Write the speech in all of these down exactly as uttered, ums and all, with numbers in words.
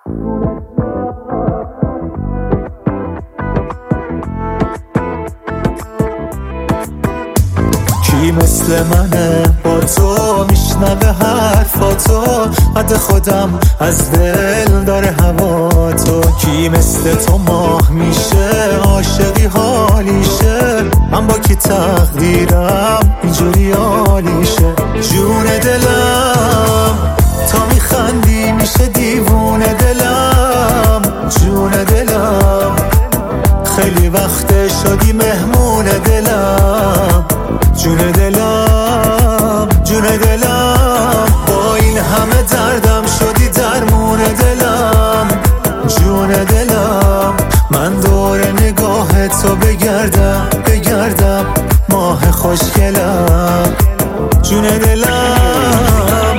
کی مثل منه با تو میشنوه حرفاتو، حد خودم از دل داره هوا تو. کی مثل تو ماه میشه عاشقی حالیشه، من با کی تقدیرم اینجوری عالیشه. جون دلم تا میخندی میشه دیوونه دلم، جون دلم خیلی وقت شدی مهمون دلم، جون دلم جون دلم با این همه دردم شدی درمون دلم، جون دلم من دور نگاه تو بگردم بگردم ماه خوشگلم، جون دلم.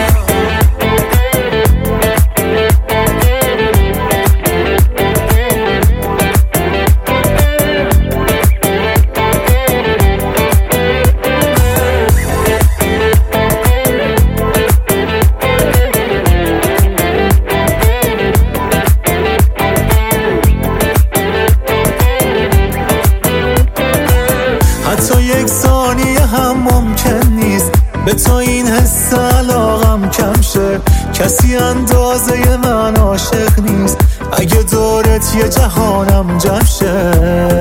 حتی یک ثانیه هم ممکن نیست به تو این حس علاقم کم شه، کسی اندازه من عاشق نیست اگه دورت یه جهانم جمع شه.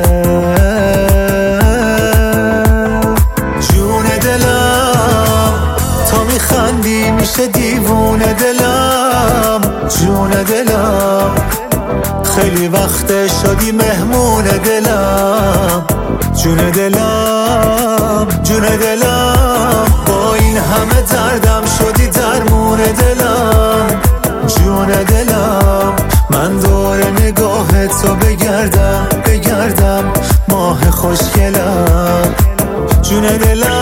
جون دلم تا میخندی میشه دیوونه دلم، جون دلم خیلی وقت شدی مهمون دلم، جون دلم جون دلم با این همه دردم شدی درمون دلم، جون دلم من دور نگاه تو بگردم بگردم ماه خوشگلم، جون دلم.